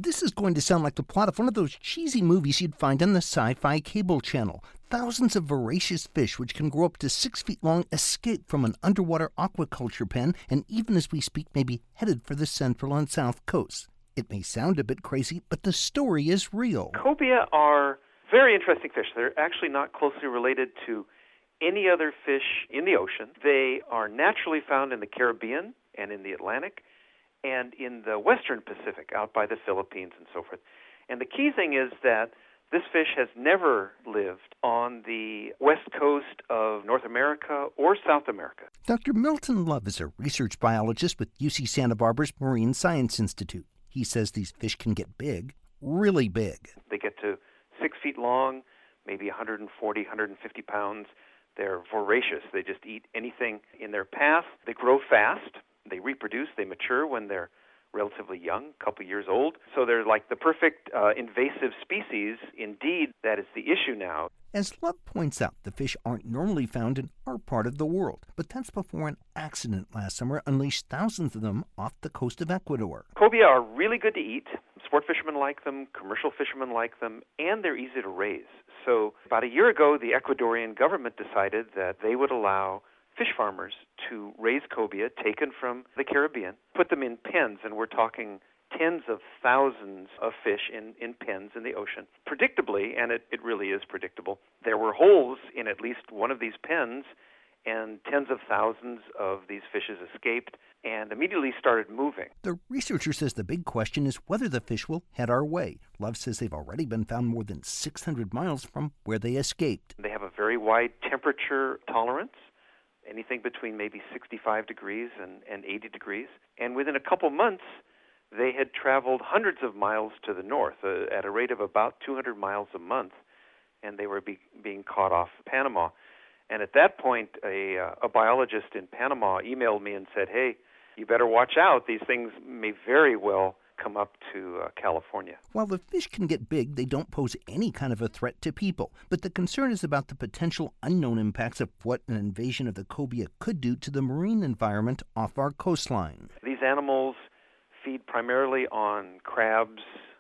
This is going to sound like the plot of one of those cheesy movies you'd find on the Sci-Fi cable channel. Thousands of voracious fish, which can grow up to 6 feet long, escape from an underwater aquaculture pen, and even as we speak may be headed for the central and south coasts. It may sound a bit crazy, but the story is real. Cobia are very interesting fish. They're actually not closely related to any other fish in the ocean. They are naturally found in the Caribbean and in the Atlantic and in the Western Pacific, out by the Philippines and so forth. And the key thing is that this fish has never lived on the west coast of North America or South America. Dr. Milton Love is a research biologist with UC Santa Barbara's Marine Science Institute. He says these fish can get big, really big. They get to 6 feet long, maybe 140, 150 pounds. They're voracious. They just eat anything in their path. They grow fast. They reproduce. They mature when they're relatively young, a couple years old. So they're like the perfect invasive species. Indeed, that is the issue now. As Love points out, the fish aren't normally found in our part of the world, but that's before an accident last summer unleashed thousands of them off the coast of Ecuador. Cobia are really good to eat. Sport fishermen like them, commercial fishermen like them, and they're easy to raise. So about a year ago, the Ecuadorian government decided that they would allow fish farmers to raise cobia taken from the Caribbean, put them in pens, and we're talking tens of thousands of fish in pens in the ocean. Predictably, and it really is predictable, there were holes in at least one of these pens, and tens of thousands of these fishes escaped and immediately started moving. The researcher says the big question is whether the fish will head our way. Love says they've already been found more than 600 miles from where they escaped. They have a very wide temperature tolerance, anything between maybe 65 degrees and 80 degrees. And within a couple months, they had traveled hundreds of miles to the north at a rate of about 200 miles a month, and they were being caught off Panama. And at that point, a biologist in Panama emailed me and said, hey, you better watch out. These things may very well come up to California. While the fish can get big, they don't pose any kind of a threat to people. But the concern is about the potential unknown impacts of what an invasion of the cobia could do to the marine environment off our coastline. These animals feed primarily on crabs,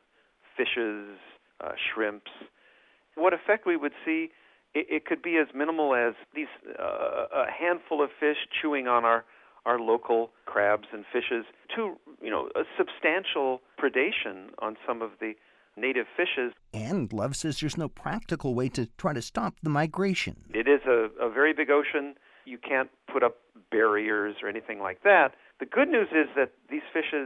fishes, shrimps. What effect we would see, it could be as minimal as these a handful of fish chewing on our local crabs and fishes to, a substantial predation on some of the native fishes. And Love says there's no practical way to try to stop the migration. It is a very big ocean. You can't put up barriers or anything like that. The good news is that these fishes,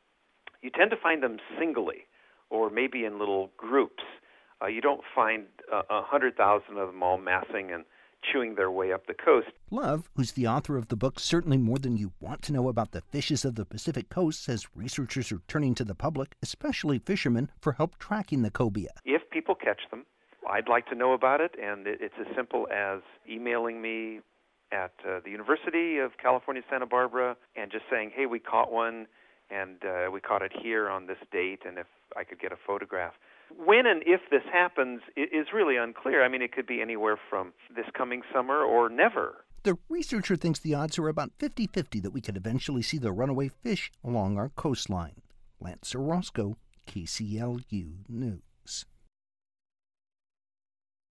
you tend to find them singly or maybe in little groups. You don't find 100,000 of them all massing and chewing their way up the coast. Love, who's the author of the book Certainly More Than You Want to Know About the Fishes of the Pacific Coast, says researchers are turning to the public, especially fishermen, for help tracking the cobia. If people catch them, I'd like to know about it, and it's as simple as emailing me at the University of California, Santa Barbara, and just saying, hey, we caught one, and we caught it here on this date, and if I could get a photograph. When and if this happens is really unclear. I mean, it could be anywhere from this coming summer or never. The researcher thinks the odds are about 50-50 that we could eventually see the runaway fish along our coastline. Lance Orozco, KCLU News.